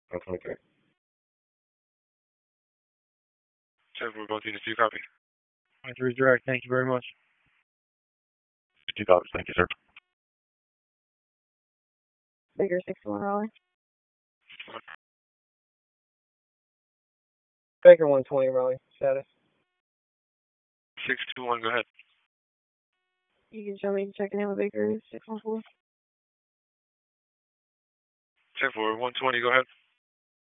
123. Check for both units. Do you copy? 23 direct. Thank you very much. 2 copies. Thank you, sir. Baker 61 Raleigh. Baker 120 Raleigh. Status. 621. Go ahead. You can show me checking in with Baker 614. Check for 120. Go ahead.